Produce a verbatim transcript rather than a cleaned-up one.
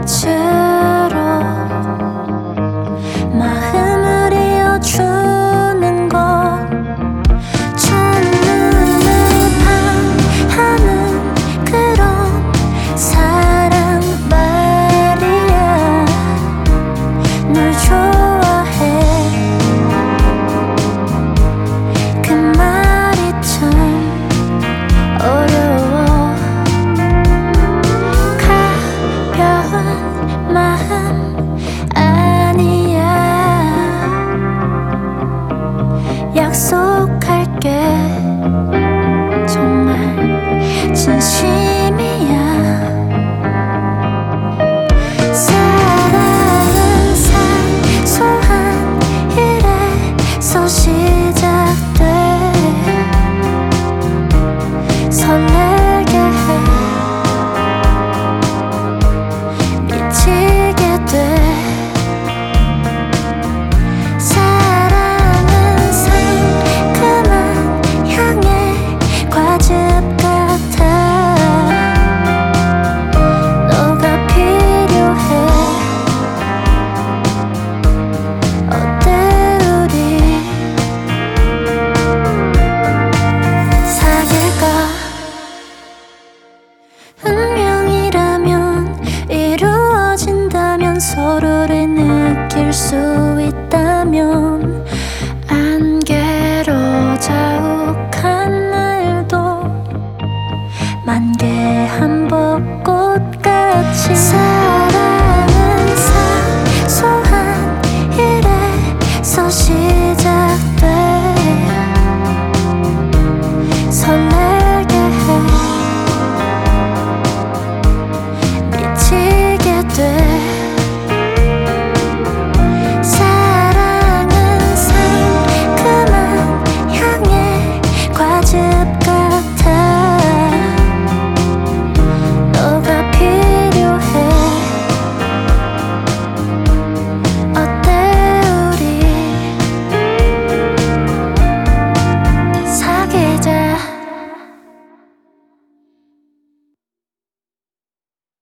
빛으로 마음을 이어주는 것, 첫눈을 반하는 그런 사랑 말이야. 널 좋아해, 그 말이 참 어려워. 가벼운 마음 아니야. 약속할게, 정말 진심이야. 사랑은 사소한 일에서 시작돼 설레게 해, 미치게 돼. 사랑은 상큼한 향의 과즙 같아. 너가 필요해. 어때 우리 사귈까? 운명이라면 이루어진다면 서로를 느낄 수 있다면 안개로 자욱한 날도 만개 한 벚꽃